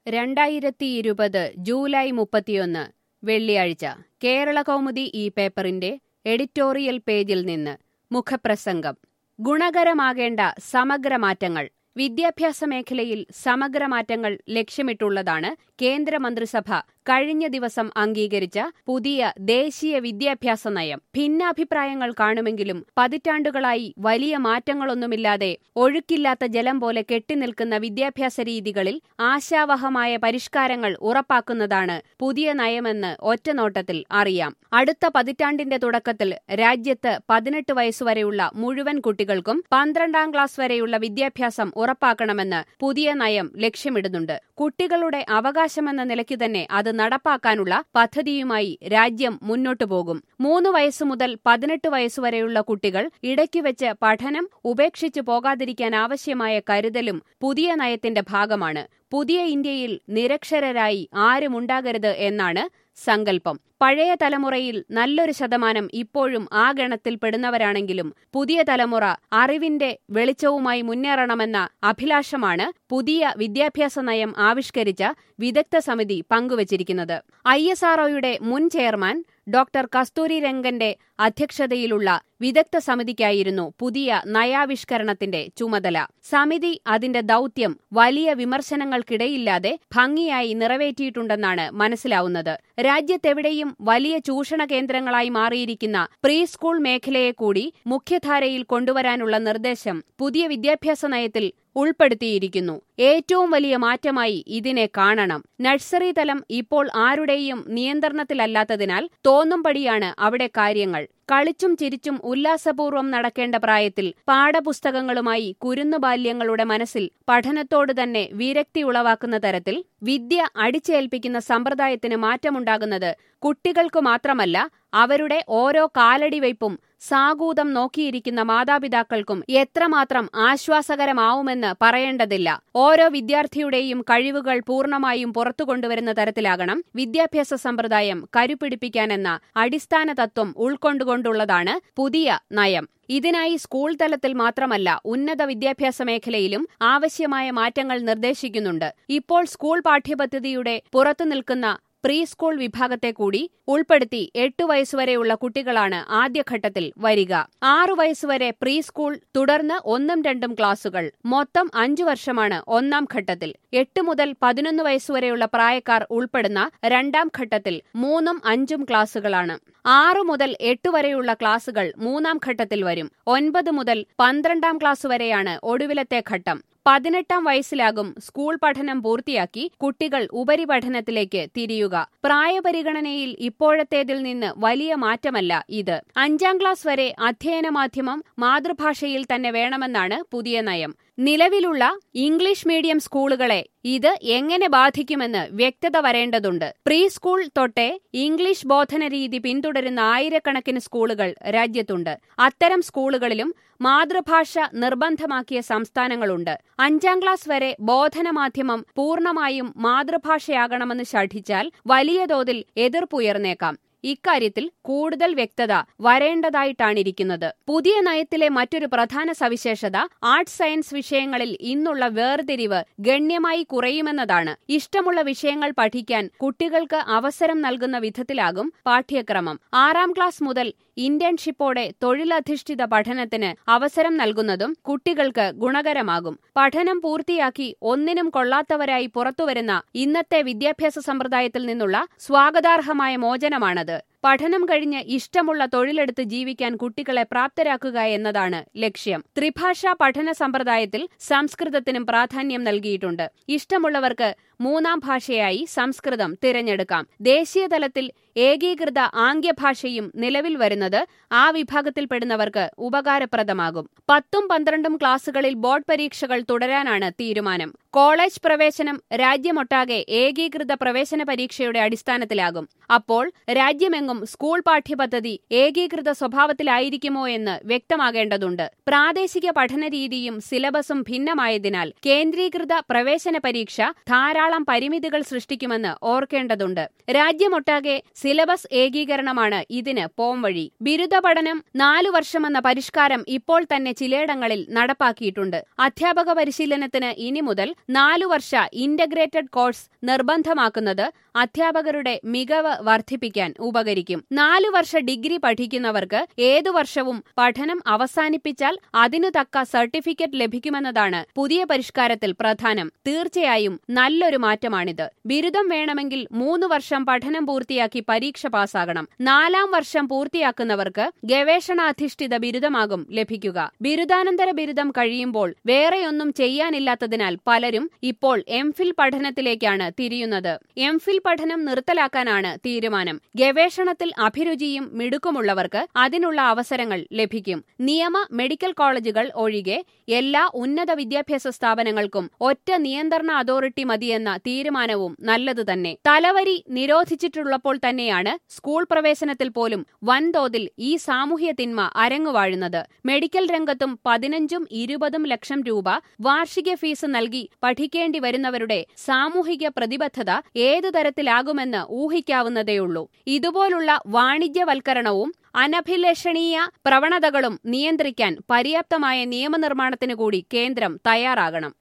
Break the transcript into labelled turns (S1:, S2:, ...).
S1: 2020 July 31 വെള്ളിയാഴ്ച കേരളകൗമുദി ഈ പേപ്പറിന്റെ എഡിറ്റോറിയൽ പേജിൽ നിന്ന് മുഖപ്രസംഗം. ഗുണകരമാകേണ്ട സമഗ്രമാറ്റങ്ങൾ. വിദ്യാഭ്യാസ മേഖലയിൽ സമഗ്രമാറ്റങ്ങൾ ലക്ഷ്യമിട്ടുള്ളതാണ് കേന്ദ്രമന്ത്രിസഭ കഴിഞ്ഞ ദിവസം അംഗീകരിച്ച പുതിയ ദേശീയ വിദ്യാഭ്യാസ നയം. ഭിന്നാഭിപ്രായങ്ങൾ കാണുമെങ്കിലും പതിറ്റാണ്ടുകളായി വലിയ മാറ്റങ്ങളൊന്നുമില്ലാതെ ഒഴുക്കില്ലാത്ത ജലം പോലെ കെട്ടിനിൽക്കുന്ന വിദ്യാഭ്യാസ രീതികളിൽ ആശാവഹമായ പരിഷ്കാരങ്ങൾ ഉറപ്പാക്കുന്നതാണ് പുതിയ നയമെന്ന് ഒറ്റനോട്ടത്തിൽ അറിയാം. അടുത്ത പതിറ്റാണ്ടിന്റെ തുടക്കത്തിൽ രാജ്യത്ത് 18 വയസ്സുവരെയുള്ള മുഴുവൻ കുട്ടികൾക്കും 12ാം ക്ലാസ് വരെയുള്ള വിദ്യാഭ്യാസം ഉറപ്പാക്കണമെന്ന് പുതിയ നയം ലക്ഷ്യമിടുന്നുണ്ട്. കുട്ടികളുടെ അവകാശമെന്ന നിലയ്ക്ക് തന്നെ അത് നടപ്പാക്കാനുള്ള പദ്ധതിയുമായി രാജ്യം മുന്നോട്ടു പോകും. 3 വയസ്സു മുതൽ 18 വയസ്സുവരെയുള്ള കുട്ടികൾ ഇടയ്ക്കുവെച്ച് പഠനം ഉപേക്ഷിച്ചു പോകാതിരിക്കാൻ ആവശ്യമായ കരുതലും പുതിയ നയത്തിന്റെ ഭാഗമാണ്. പുതിയ ഇന്ത്യയിൽ നിരക്ഷരരായി ആരുമുണ്ടാകരുത് എന്നാണ് സങ്കല്പം. പഴയ തലമുറയിൽ നല്ലൊരു ശതമാനം ഇപ്പോഴും ആ ഗണത്തിൽ പെടുന്നവരാണെങ്കിലും പുതിയ തലമുറ അറിവിന്റെ വെളിച്ചവുമായി മുന്നേറണമെന്ന അഭിലാഷമാണ് പുതിയ വിദ്യാഭ്യാസ നയം ആവിഷ്കരിച്ച വിദഗ്ധ സമിതി പങ്കുവച്ചിരിക്കുന്നത്. ISROയുടെ മുൻ ചെയർമാൻ ഡോക്ടർ കസ്തൂരി രംഗന്റെ അധ്യക്ഷതയിലുള്ള വിദഗ്ധ സമിതിക്കായിരുന്നു പുതിയ നയാവിഷ്കരണത്തിന്റെ ചുമതല. സമിതി അതിന്റെ ദൗത്യം വലിയ വിമർശനങ്ങൾക്കിടയില്ലാതെ ഭംഗിയായി നിറവേറ്റിയിട്ടുണ്ടെന്നാണ് മനസ്സിലാവുന്നത്. രാജ്യത്തെവിടെയും വലിയ ചൂഷണ കേന്ദ്രങ്ങളായി മാറിയിരിക്കുന്ന പ്രീ സ്കൂൾ മേഖലയെ കൂടി മുഖ്യധാരയിൽ കൊണ്ടുവരാനുള്ള നിർദ്ദേശം പുതിയ വിദ്യാഭ്യാസ നയത്തിൽ ഉൾപ്പെടുത്തിയിരിക്കുന്നു. ഏറ്റവും വലിയ മാറ്റമായി ഇതിനെ കാണണം. നഴ്സറി തലം ഇപ്പോൾ ആരുടെയും നിയന്ത്രണത്തിലല്ലാത്തതിനാൽ തോന്നുംപടിയാണ് അവിടെ കാര്യങ്ങൾ. കളിച്ചും ചിരിച്ചും ഉല്ലാസപൂർവ്വം നടക്കേണ്ട പ്രായത്തിൽ പാഠപുസ്തകങ്ങളുമായി കുരുന്നുബാല്യങ്ങളുടെ മനസ്സിൽ പഠനത്തോട് തന്നെ വിരക്തി ഉളവാക്കുന്ന തരത്തിൽ വിദ്യ അടിച്ചേൽപ്പിക്കുന്ന സമ്പ്രദായത്തിന് മാറ്റമുണ്ടാകുന്നത് കുട്ടികൾക്കു മാത്രമല്ല, അവരുടെ ഓരോ കാലടിവയ്പും സാഗൂതം നോക്കിയിരിക്കുന്ന മാതാപിതാക്കൾക്കും എത്രമാത്രം ആശ്വാസകരമാവുമെന്ന് പറയേണ്ടതില്ല. ഓരോ വിദ്യാർത്ഥിയുടെയും കഴിവുകൾ പൂർണ്ണമായും പുറത്തുകൊണ്ടുവരുന്ന തരത്തിലാകണം വിദ്യാഭ്യാസ സമ്പ്രദായം കരുപിടിപ്പിക്കാനെന്ന അടിസ്ഥാന തത്വം ഉൾക്കൊണ്ടുകൊണ്ടുള്ളതാണ് പുതിയ നയം. ഇതിനായി സ്കൂൾ തലത്തിൽ മാത്രമല്ല, ഉന്നത വിദ്യാഭ്യാസ മേഖലയിലും ആവശ്യമായ മാറ്റങ്ങൾ നിർദ്ദേശിക്കുന്നുണ്ട്. ഇപ്പോൾ സ്കൂൾ പാഠ്യപദ്ധതിയുടെ പുറത്തു നിൽക്കുന്ന പ്രീ സ്കൂൾ വിഭാഗത്തെ കൂടി ഉൾപ്പെടുത്തി 8 വയസ്സുവരെയുള്ള കുട്ടികളാണ് ആദ്യഘട്ടത്തിൽ വരിക. 6 വയസ്സുവരെ പ്രീ സ്കൂൾ, തുടർന്ന് 1ഉം 2ഉം ക്ലാസുകൾ. മൊത്തം 5 വർഷമാണ് ഒന്നാം ഘട്ടത്തിൽ. 8 മുതൽ 11 വയസ്സുവരെയുള്ള പ്രായക്കാർ ഉൾപ്പെടുന്ന 2ാം ഘട്ടത്തിൽ 3ഉം 5ഉം ക്ലാസുകളാണ്. 6 മുതൽ 8 വരെയുള്ള ക്ലാസുകൾ 3ാം ഘട്ടത്തിൽ വരും. 9 മുതൽ 12ാം ക്ലാസ് വരെയാണ് ഒടുവിലത്തെ ഘട്ടം. 18ാം വയസ്സിലാകും സ്കൂൾ പഠനം പൂർത്തിയാക്കി കുട്ടികൾ ഉപരിപഠനത്തിലേക്ക് തിരിയുക. പ്രായപരിഗണനയിൽ ഇപ്പോഴത്തേതിൽ നിന്ന് വലിയ മാറ്റമല്ല ഇത്. 5ാം ക്ലാസ് വരെ അധ്യയന മാധ്യമം മാതൃഭാഷയിൽ തന്നെ വേണമെന്നാണ് പുതിയ നയം. നിലവിലുള്ള ഇംഗ്ലീഷ് മീഡിയം സ്കൂളുകളെ ഇത് എങ്ങനെ ബാധിക്കുമെന്ന് വ്യക്തത വരേണ്ടതുണ്ട്. പ്രീ സ്കൂൾ തൊട്ടേ ഇംഗ്ലീഷ് ബോധന രീതി പിന്തുടരുന്ന ആയിരക്കണക്കിന് സ്കൂളുകൾ രാജ്യത്തുണ്ട്. അത്തരം സ്കൂളുകളിലും മാതൃഭാഷ നിർബന്ധമാക്കിയ സംസ്ഥാനങ്ങളുണ്ട്. 5ാം ക്ലാസ് വരെ ബോധനമാധ്യമം പൂർണ്ണമായും മാതൃഭാഷയാകണമെന്ന് ശഠിച്ചാൽ വലിയ തോതിൽ എതിർപ്പുയർന്നേക്കാം. ഇക്കാര്യത്തിൽ കൂടുതൽ വ്യക്തത വരേണ്ടതായിട്ടാണിരിക്കുന്നത്. പുതിയ നയത്തിലെ മറ്റൊരു പ്രധാന സവിശേഷത ആർട്സ് സയൻസ് വിഷയങ്ങളിൽ ഇന്നുള്ള വേർതിരിവ് ഗണ്യമായി കുറയുമെന്നതാണ്. ഇഷ്ടമുള്ള വിഷയങ്ങൾ പഠിക്കാൻ കുട്ടികൾക്ക് അവസരം നൽകുന്ന വിധത്തിലാകും പാഠ്യക്രമം. 6ാം ക്ലാസ് മുതൽ ഇന്റേൺഷിപ്പോടെ തൊഴിലധിഷ്ഠിത പഠനത്തിന് അവസരം നൽകുന്നതും കുട്ടികൾക്ക് ഗുണകരമാകും. പഠനം പൂർത്തിയാക്കി ഒന്നിനും കൊള്ളാത്തവരായി പുറത്തുവരുന്ന ഇന്നത്തെ വിദ്യാഭ്യാസ സമ്പ്രദായത്തിൽ നിന്നുള്ള സ്വാഗതാർഹമായ മോചനമാണത്. പഠനം കഴിഞ്ഞ് ഇഷ്ടമുള്ള തൊഴിലെടുത്ത് ജീവിക്കാൻ കുട്ടികളെ പ്രാപ്തരാക്കുക എന്നതാണ് ലക്ഷ്യം. ത്രിഭാഷാ പഠന സമ്പ്രദായത്തിൽ സംസ്കൃതത്തിനും പ്രാധാന്യം നൽകിയിട്ടുണ്ട്. ഇഷ്ടമുള്ളവർക്ക് 3ാം ഭാഷയായി സംസ്കൃതം തിരഞ്ഞെടുക്കാം. ദേശീയ തലത്തിൽ ഏകീകൃത ആംഗ്യഭാഷയും നിലവിൽ വരുന്നത് ആ വിഭാഗത്തിൽപ്പെടുന്നവർക്ക് ഉപകാരപ്രദമാകും. 10ഉം 12ഉം ക്ലാസുകളിൽ ബോർഡ് പരീക്ഷകൾ തുടരാനാണ് തീരുമാനം. കോളേജ് പ്രവേശനം രാജ്യമൊട്ടാകെ ഏകീകൃത പ്രവേശന പരീക്ഷയുടെ അടിസ്ഥാനത്തിലാകും. അപ്പോൾ രാജ്യമെങ്ങും സ്കൂൾ പാഠ്യപദ്ധതി ഏകീകൃത സ്വഭാവത്തിലായിരിക്കുമോ എന്ന് വ്യക്തമാകേണ്ടതുണ്ട്. പ്രാദേശിക പഠനരീതിയും സിലബസും ഭിന്നമായതിനാൽ കേന്ദ്രീകൃത പ്രവേശന പരീക്ഷ ധാരാളം പരിമിതികൾ സൃഷ്ടിക്കുമെന്ന് ഓർക്കേണ്ടതുണ്ട്. രാജ്യമൊട്ടാകെ സിലബസ് ഏകീകരണമാണ് ഇതിന് പോംവഴി. ബിരുദ പഠനം 4 വർഷമെന്ന പരിഷ്കാരം ഇപ്പോൾ തന്നെ ചിലയിടങ്ങളിൽ നടപ്പാക്കിയിട്ടുണ്ട്. അധ്യാപക പരിശീലനത്തിന് ഇനി മുതൽ 4 വർഷ ഇന്റഗ്രേറ്റഡ് കോഴ്സ് നിർബന്ധമാക്കുന്നത് അധ്യാപകരുടെ മികവ് വർദ്ധിപ്പിക്കാൻ ഉപകരിക്കും. 4 വർഷ ഡിഗ്രി പഠിക്കുന്നവർക്ക് ഏതു വർഷവും പഠനം അവസാനിപ്പിച്ചാൽ അതിനു തക്ക സർട്ടിഫിക്കറ്റ് ലഭിക്കുമെന്നതാണ് പുതിയ പരിഷ്കാരത്തിൽ പ്രധാനം. തീർച്ചയായും നല്ലൊരു മാറ്റമാണിത്. ബിരുദം വേണമെങ്കിൽ 3 വർഷം പഠനം പൂർത്തിയാക്കി പരീക്ഷ പാസ്സാകണം. 4-ാം വർഷം പൂർത്തിയാക്കുന്നവർക്ക് ഗവേഷണാധിഷ്ഠിത ബിരുദമാകും ലഭിക്കുക. ബിരുദാനന്തര ബിരുദം കഴിയുമ്പോൾ വേറെയൊന്നും ചെയ്യാനില്ലാത്തതിനാൽ പലരും ഇപ്പോൾ എംഫിൽ പഠനത്തിലേക്കാണ് തിരിയുന്നത്. എംഫിൽ പഠനം നിർത്തലാക്കാനാണ് തീരുമാനം. ഗവേഷണത്തിൽ അഭിരുചിയും മിടുക്കുമുള്ളവർക്ക് അതിനുള്ള അവസരങ്ങൾ ലഭിക്കും. നിയമ, മെഡിക്കൽ കോളേജുകൾ ഒഴികെ എല്ലാ ഉന്നത വിദ്യാഭ്യാസ സ്ഥാപനങ്ങൾക്കും ഒറ്റ നിയന്ത്രണ അതോറിറ്റി മതിയെന്ന തീരുമാനവും നല്ലതുതന്നെ. തലവരി നിരോധിച്ചിട്ടുള്ളപ്പോൾ തന്നെയാണ് സ്കൂൾ പ്രവേശനത്തിൽ പോലും വൻതോതിൽ ഈ സാമൂഹ്യ തിന്മ അരങ്ങുവാഴുന്നത്. മെഡിക്കൽ രംഗത്തും 15-20 ലക്ഷം രൂപ വാർഷിക ഫീസ് നൽകി പഠിക്കേണ്ടി വരുന്നവരുടെ സാമൂഹിക പ്രതിബദ്ധത ഏതു തരത്തിലാകുമെന്ന് ഊഹിക്കാവുന്നതേയുള്ളൂ. ഇതുപോലുള്ള വാണിജ്യവൽക്കരണവും അനഭിലഷണീയ പ്രവണതകളും നിയന്ത്രിക്കാൻ പര്യാപ്തമായ നിയമനിർമ്മാണത്തിനു കൂടി കേന്ദ്രം തയ്യാറാകണം.